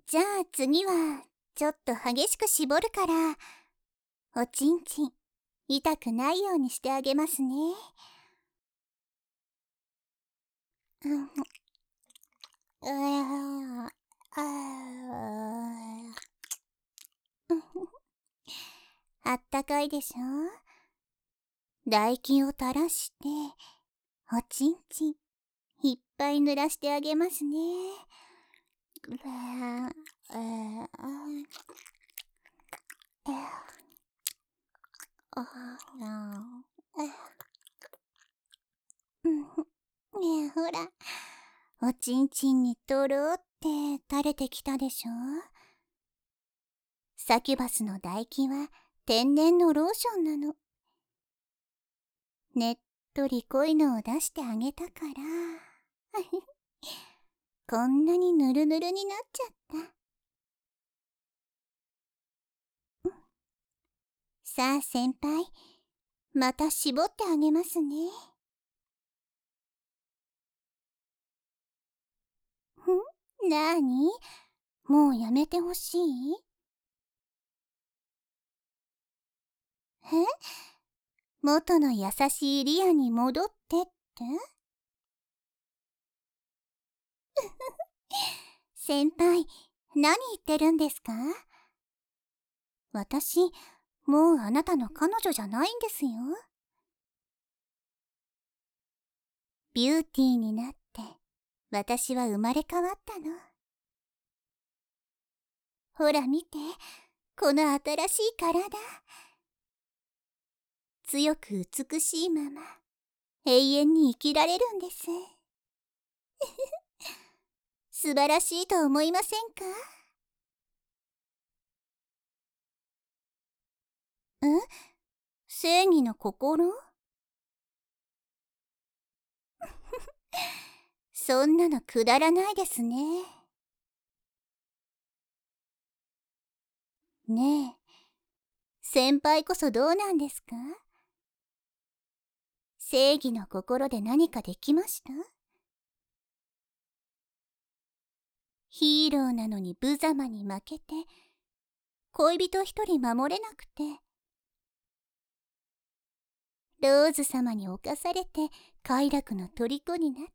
じゃあ次はちょっと激しく絞るから、おちんちん痛くないようにしてあげますね。うん、ああったかいでしょ。唾液を垂らして、おちんちんいっぱい濡らしてあげますね。ねえほら、おちんちんにとろって垂れてきたでしょ。サキュバスの唾液は天然のローションなの。ねっとり濃いのを出してあげたからこんなにヌルヌルになっちゃった。さあ先輩、また絞ってあげますね。なーに？もうやめてほしい？え？元の優しいリアに戻ってって？先輩、何言ってるんですか？私、もうあなたの彼女じゃないんですよ。ビューティーになって、私は生まれ変わったの。ほら見て、この新しい体。強く美しいまま、永遠に生きられるんです。素晴らしいと思いませんか？正義の心？そんなのくだらないですね。ねえ、先輩こそどうなんですか？正義の心で何かできました？ヒーローなのに無様に負けて、恋人一人守れなくて、ローズ様に侵されて快楽の虜になって、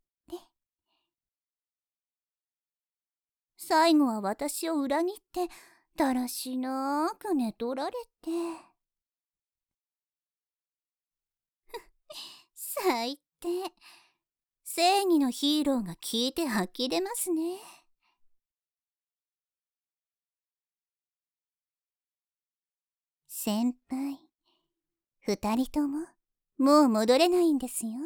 最後は私を裏切ってだらしなく寝取られて。最低。正義のヒーローが聞いて呆れますね。先輩、二人とももう戻れないんですよ。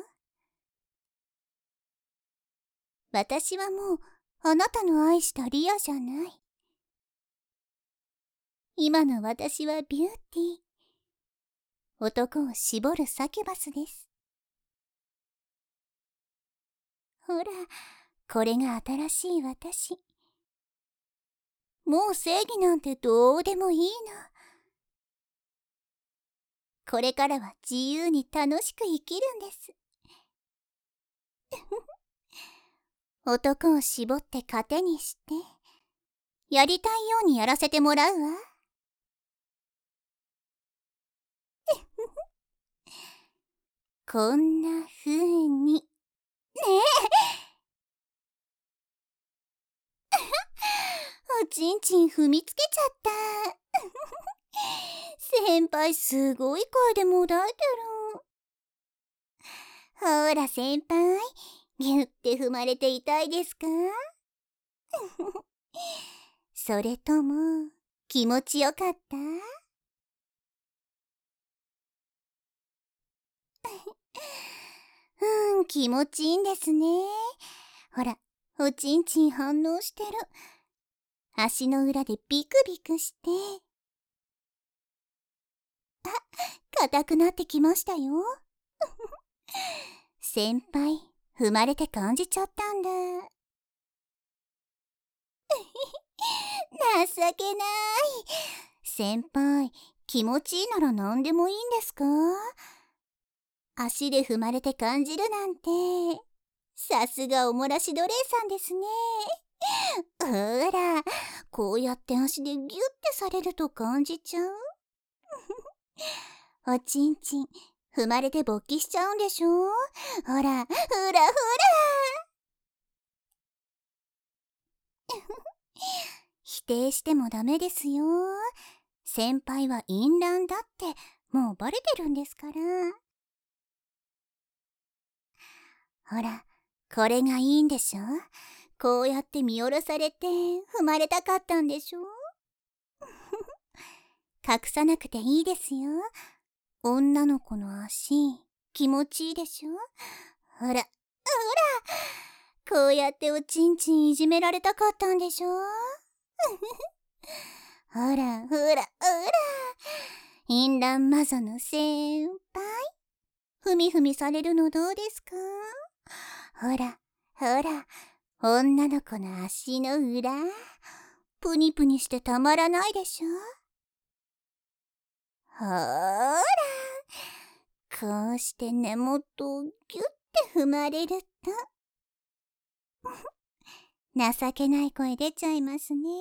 私はもうあなたの愛したリアじゃない。今の私はビューティー。男を絞るサキュバスです。ほら、これが新しい私。もう正義なんてどうでもいいの。これからは自由に楽しく生きるんです。男を絞って糧にして、やりたいようにやらせてもらうわ。こんな風に。ねえおちんちん踏みつけちゃった。先輩すごい声でもだえてる。ほら先輩、ギュって踏まれて痛いですか？それとも気持ちよかった？気持ちいいんですね。ほら、おちんちん反応してる。足の裏でビクビクして。硬くなってきましたよ。先輩、踏まれて感じちゃったんだ。情けない。先輩、気持ちいいなら何でもいいんですか？足で踏まれて感じるなんて、さすがおもらし奴隷さんですね。 ほら、こうやって足でギュッてされると感じちゃう？おちんちん、踏まれて勃起しちゃうんでしょ？ほら、ほらほら。否定してもダメですよ。先輩は淫乱だってもうバレてるんですから。ほら、これがいいんでしょ？こうやって見下ろされて踏まれたかったんでしょ？隠さなくていいですよ。女の子の足、気持ちいいでしょ？ほら、ほら、こうやっておちんちんいじめられたかったんでしょ？ほら、ほら、ほら。淫乱魔女の先輩。ふみふみされるのどうですか？ほら、ほら、女の子の足の裏。プニプニしてたまらないでしょ？ほーら、こうして根元をギュッて踏まれると情けない声出ちゃいますね。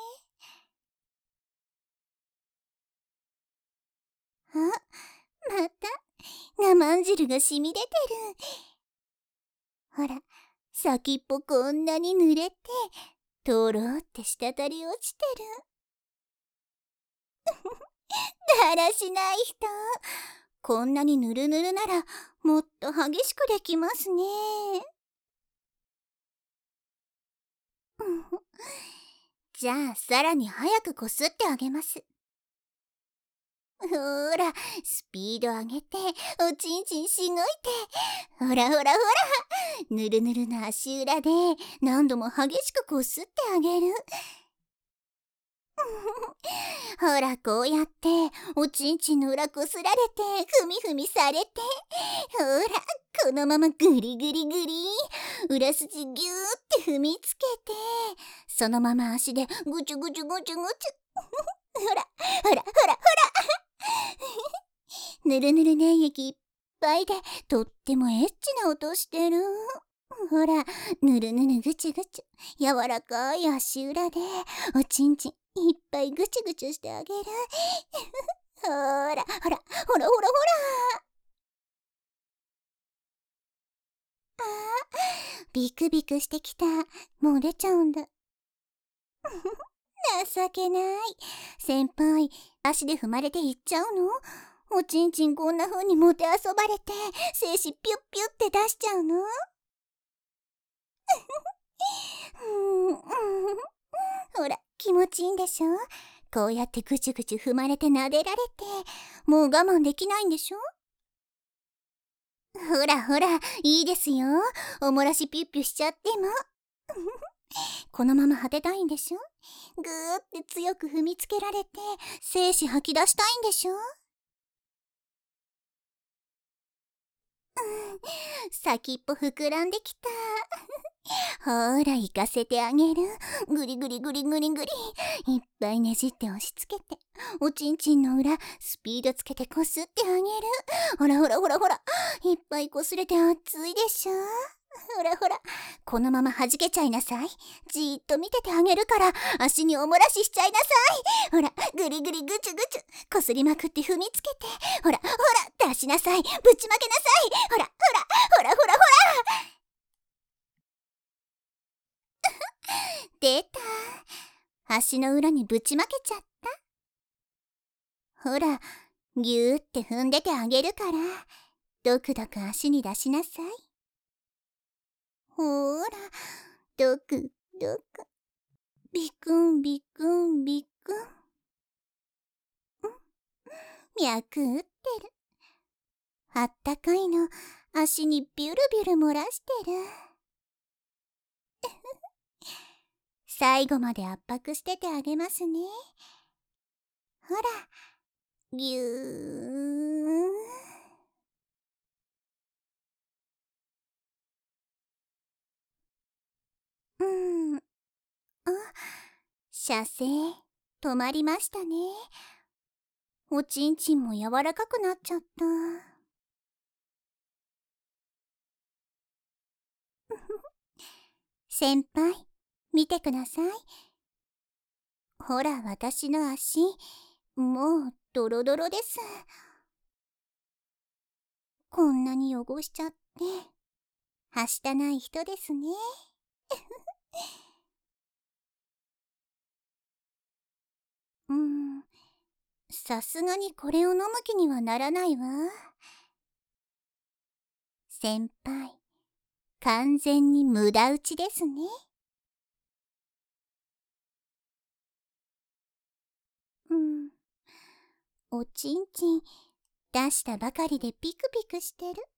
あ、また我慢汁が染み出てる。ほら、先っぽこんなに濡れてとろって滴り落ちてる。だらしない人。こんなにぬるぬるならもっと激しくできますね。じゃあさらに早くこすってあげます。ほら、スピード上げておちんちんしごいて、ほらほらほら、ぬるぬるな足裏で何度も激しくこすってあげる。ほら、こうやっておちんちんの裏こすられてふみふみされて、ほら、このままグリグリグリ、裏筋ギューって踏みつけて、そのまま足でぐちゅぐちゅぐちゅぐちゅ。ほらほらほらほら。ぬるぬる粘液いっぱいでとってもエッチな音してる。ほら、ぬるぬるぐちゅぐちゅ、柔らかい足裏でおちんちんいっぱいぐちゅぐちゅしてあげる。ほらほらほらほらほら。あー、ビクビクしてきた。もう出ちゃうんだ。情けない。先輩、足で踏まれていっちゃうの？おちんちんこんな風にもてあそばれて精子ピュッピュって出しちゃうの？ほら、気持ちいいんでしょ？こうやってぐちゅぐちゅ踏まれて撫でられて、もう我慢できないんでしょ？ほらほら、いいですよ。おもらしピュッピュしちゃっても。このまま果てたいんでしょ？ぐーって強く踏みつけられて、精子吐き出したいんでしょ？先っぽ膨らんできた。ほら、行かせてあげる。ぐりぐりぐりぐりぐり。いっぱいねじって押し付けて、おちんちんの裏、スピードつけてこすってあげる。ほらほらほらほら。いっぱいこすれて熱いでしょ？ほらほら。このまま弾けちゃいなさい。じーっと見ててあげるから、足におもらししちゃいなさい。ほら、ぐりぐりぐちゅぐちゅ。こすりまくって踏みつけて。ほらほら、出しなさい。ぶちまけなさい。ほらほらほらほらほら。出た。足の裏にぶちまけちゃった。ほら、ぎゅーって踏んでてあげるから、どくどく足に出しなさい。ほーら、どくどく。ビクンビクンビクン。脈打ってる。あったかいの、足にビュルビュル漏らしてる。最後まで圧迫しててあげますね。ほら、ぎゅー。あ、射精、止まりましたね。おちんちんも柔らかくなっちゃった。先輩、 見てください。ほら、私の足、もうドロドロです。こんなに汚しちゃって、はしたない人ですね。さすがにこれを飲む気にはならないわ。先輩、完全に無駄打ちですね。おちんちん出したばかりでピクピクしてる。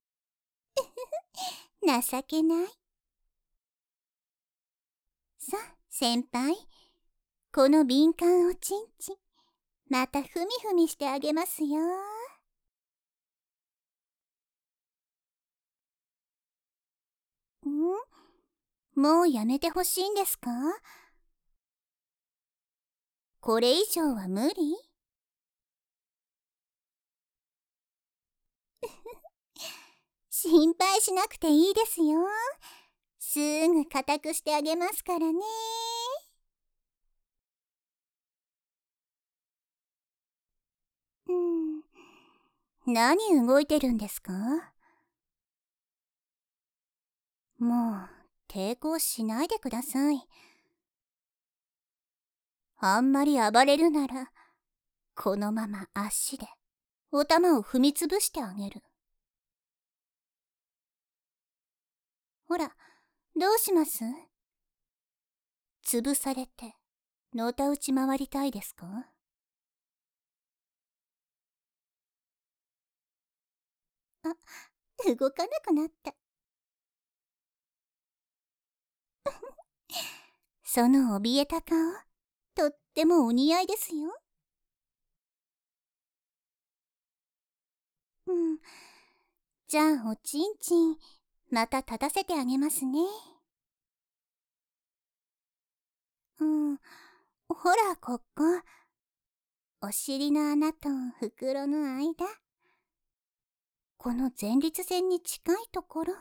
情けない。さあ、先輩、この敏感おちんちん、またふみふみしてあげますよ。もうやめてほしいんですか？これ以上は無理？心配しなくていいですよ。すぐ固くしてあげますからね。何動いてるんですか？もう抵抗しないでください。あんまり暴れるなら、このまま足でお玉を踏みつぶしてあげる。ほら、どうします？潰されてのたうち回りたいですか？あ、動かなくなった。その怯えた顔、とってもお似合いですよ。じゃあおちんちん、また立たせてあげますね。ほらここ。お尻の穴と袋の間。この前立腺に近いところ。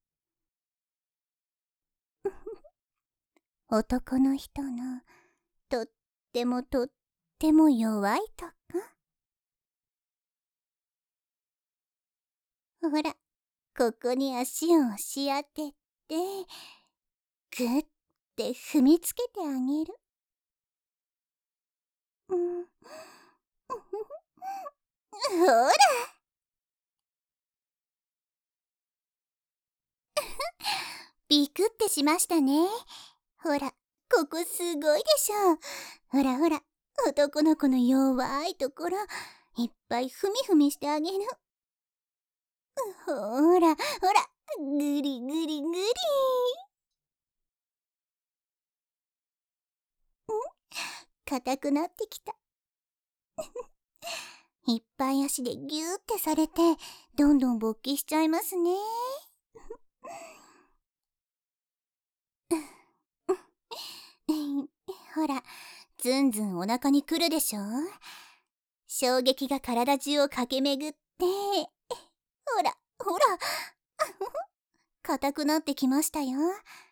男の人のとってもとっても弱いとこ。ほら、ここに足を押し当てて、ぐって踏みつけてあげる。ほら、ビクってしましたね。ほら、ここすごいでしょ。ほらほら、男の子の弱いところ、いっぱいふみふみしてあげる。ほらほら、ぐりぐりぐり。硬くなってきた。いっぱい足でギューってされて、どんどん勃起しちゃいますね。ほら、ずんずんお腹にくるでしょ。衝撃が体中を駆け巡って、ほらほら、硬くなってきましたよ。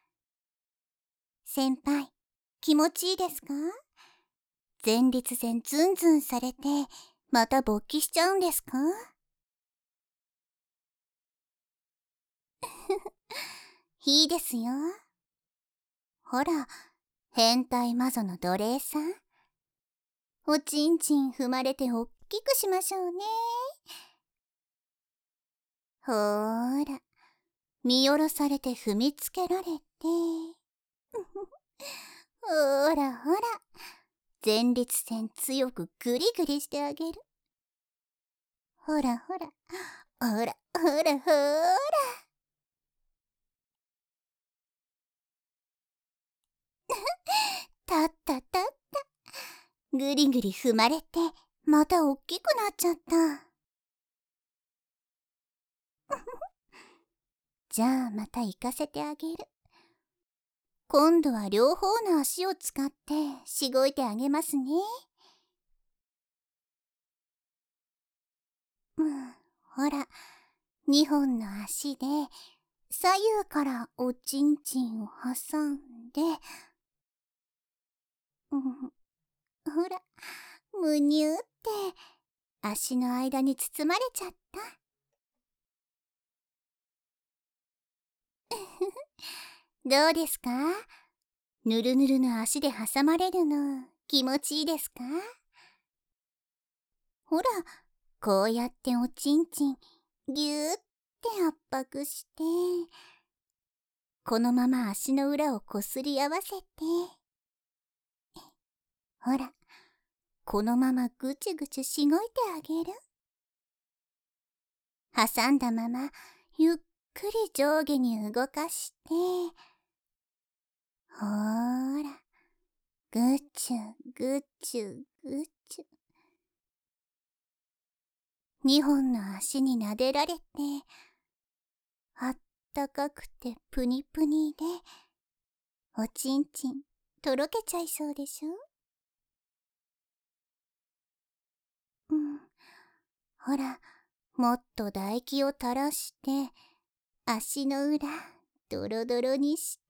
先輩、気持ちいいですか？前立腺ズンズンされて、また勃起しちゃうんですか？いいですよ。ほら、変態魔女の奴隷さん。おちんちん踏まれておっきくしましょうね。ほーら、見下ろされて踏みつけられて。ほらほら、前立腺強くグリグリしてあげる。ほらほら、ほらほらほら。たったたった。ぐりぐり踏まれて、またおっきくなっちゃった。じゃあまた行かせてあげる。今度は両方の足を使ってしごいてあげますね。ほら、2本の足で左右からおちんちんを挟んで、ほら、むにゅって足の間に包まれちゃった。どうですか？ぬるぬるの足で挟まれるの気持ちいいですか？ほら、こうやっておちんちんぎゅーって圧迫して、このまま足の裏をこすり合わせて、ほら、このままぐちゅぐちゅしごいてあげる。挟んだままゆっくり上下に動かして、ほーら、ぐちゅぐちゅぐちゅ。2本の足になでられて、あったかくてプニプニで、おちんちんとろけちゃいそうでしょ？ほら、もっと唾液を垂らして、足の裏ドロドロにして、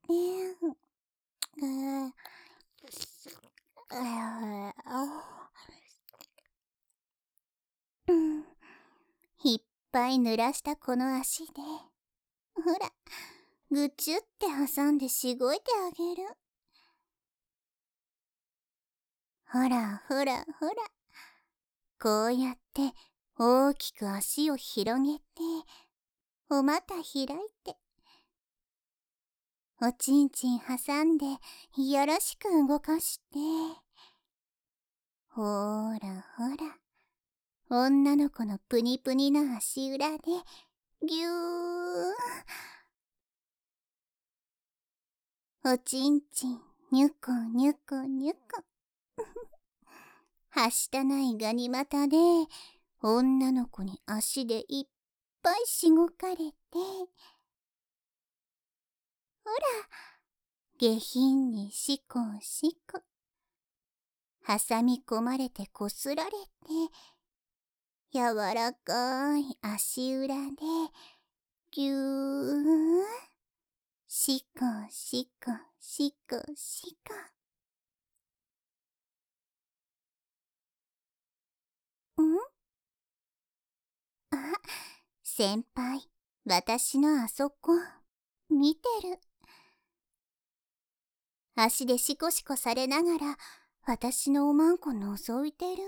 いっぱい濡らしたこの足で、ほら、ぐちゅって挟んでしごいてあげる。ほらほらほら、こうやって大きく足を広げて、お股開いて、おちんちん挟んでいやらしく動かして、ほらほら、女の子のプニプニな足裏でぎゅー。おちんちんにゅこにゅこにゅこ。はしたないガニ股で女の子に足でいっぱいしごかれて、ほら、下品にしこしこ、挟み込まれてこすられて、柔らかい足裏でぎゅー、しこしこしこしこ。あ、先輩、私のあそこ見てる。足でシコシコされながら私のおまんこ覗いてる。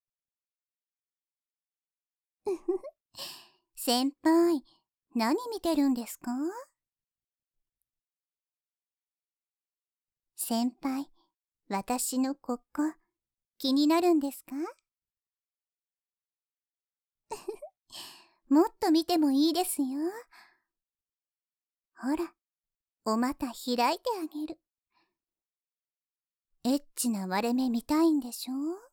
先輩、何見てるんですか？先輩、私のここ気になるんですか？もっと見てもいいですよ。ほら、お股開いてあげる。エッチな割れ目見たいんでしょ？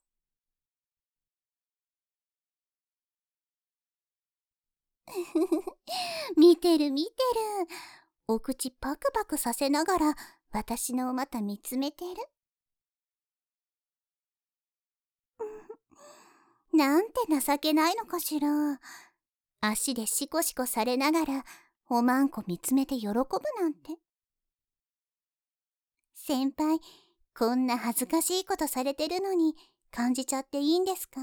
見てる見てる。お口パクパクさせながら私のお股見つめてる。なんて情けないのかしら。足でシコシコされながらおまんこ見つめて喜ぶなんて。先輩、こんな恥ずかしいことされてるのに感じちゃっていいんですか？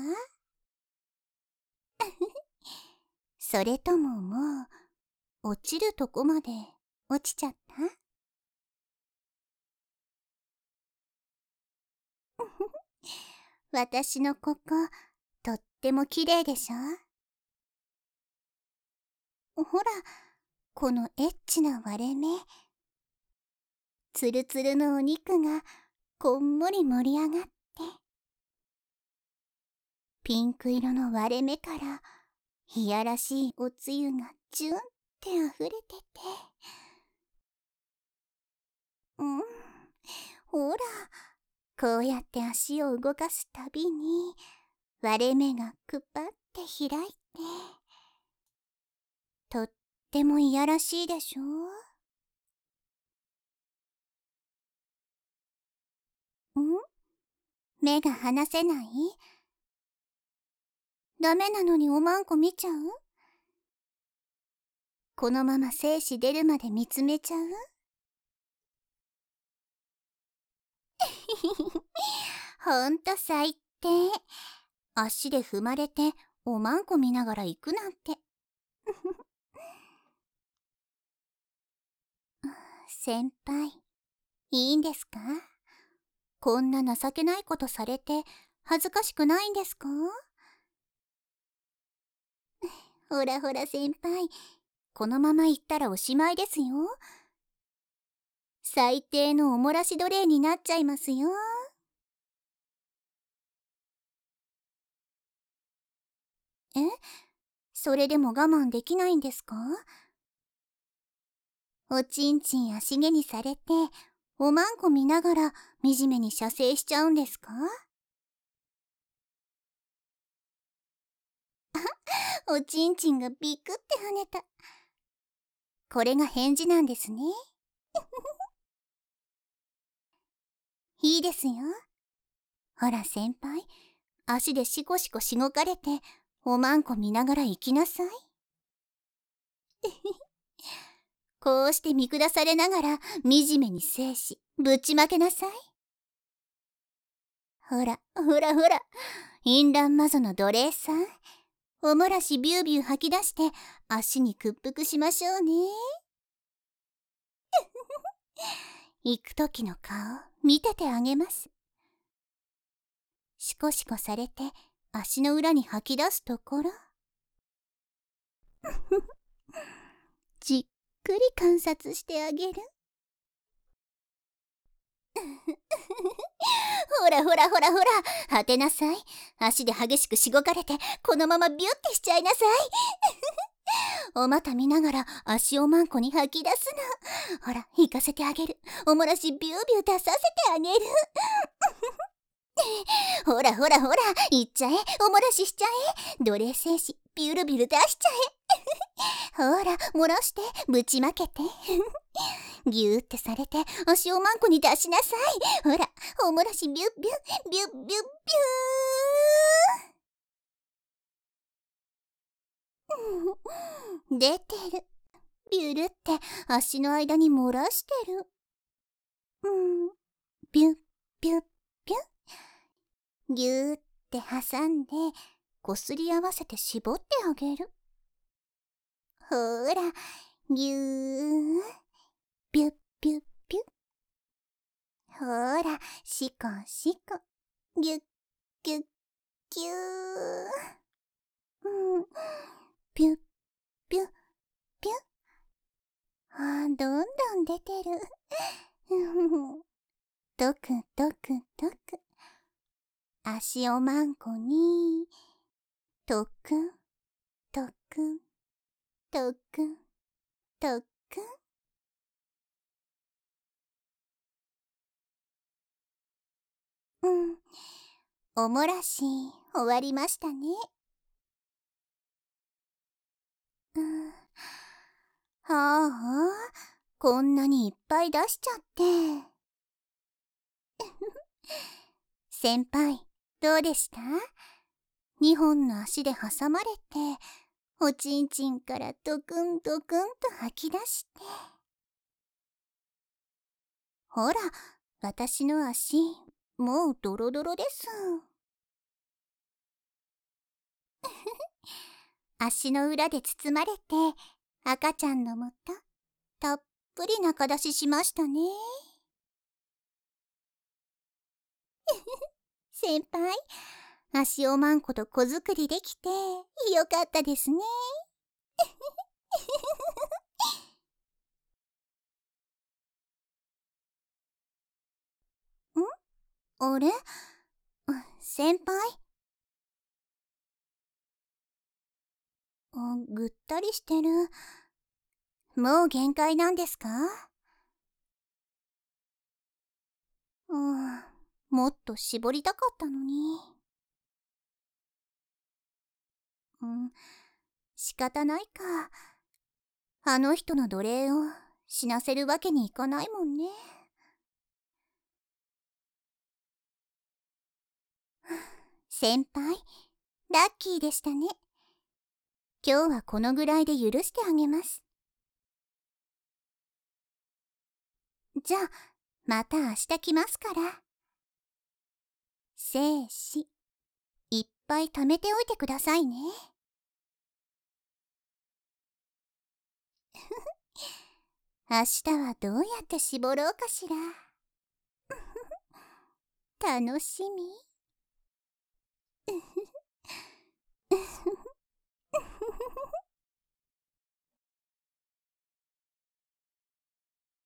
それとももう落ちるとこまで落ちちゃった？私のこことっても綺麗でしょ？ほら、このエッチな割れ目、ツルツルのお肉がこんもり盛り上がって、ピンク色の割れ目からいやらしいおつゆがジュンってあふれてて、ほら、こうやって足を動かすたびに割れ目がくぱって開いて、とってもいやらしいでしょ？目が離せない？ダメなのにおまんこ見ちゃう？ このまま精子出るまで見つめちゃう？ほんと最低。足で踏まれておまんこ見ながら行くなんて。先輩、いいんですか？こんな情けないことされて恥ずかしくないんですか？ほらほら先輩、このまま行ったらおしまいですよ。最低のおもらし奴隷になっちゃいますよ。え？それでも我慢できないんですか？おちんちん足毛にされておまんこ見ながら惨めに射精しちゃうんですか？おちんちんがビクって跳ねた。これが返事なんですね。いいですよ。ほら先輩、足でシコシコしごかれておまんこ見ながら行きなさい。こうして見下されながら惨めに精子ぶちまけなさい。ほらほらほら、淫乱魔女の奴隷さん、おもらしビュービュー吐き出して足に屈服しましょうね。行く時の顔見ててあげます。シコシコされて足の裏に吐き出すところ。じっくり観察してあげる。ほらほらほらほら、果てなさい。足で激しくしごかれてこのままビュッてしちゃいなさい。お股見ながら足おまんこに吐き出すの。ほら行かせてあげる。おもらしビュービュー出させてあげる。ほらほらほら、いっちゃえ。おもらししちゃえ。奴隷精子ビュルビュル出しちゃえ。ほら漏らしてぶちまけて。ギューってされて足おまんこに出しなさい。ほらおもらしビュッビュッビュッビュッビュー。出てる。ビュルって足の間に漏らしてる。ビュッビュッビュッ。ギューって挟んでこすり合わせて絞ってあげる。ほらギュービュッビュッビュッ。ほらシコシコギュッギュッギュー。ビュッビュッビュッ。どんどん出てる。ドクドクドク。足おまんこにとくんとくんとくんとくん。おもらし終わりましたね。はあ、こんなにいっぱい出しちゃって。先輩、どうでした？2本の足で挟まれておちんちんからドクンドクンと吐き出して。ほら私の足もうドロドロです。足の裏で包まれて赤ちゃんのもとたっぷり中出ししましたね。先輩、足おまんこと子作りできてよかったですね。あれ？先輩？ぐったりしてる。もう限界なんですか？もっと絞りたかったのに。仕方ないか。あの人の奴隷を死なせるわけにいかないもんね。先輩、ラッキーでしたね。今日はこのぐらいで許してあげます。 じゃあ、また明日来ますから。精子、いっぱい貯めておいてくださいね。明日はどうやって絞ろうかしら。楽しみ。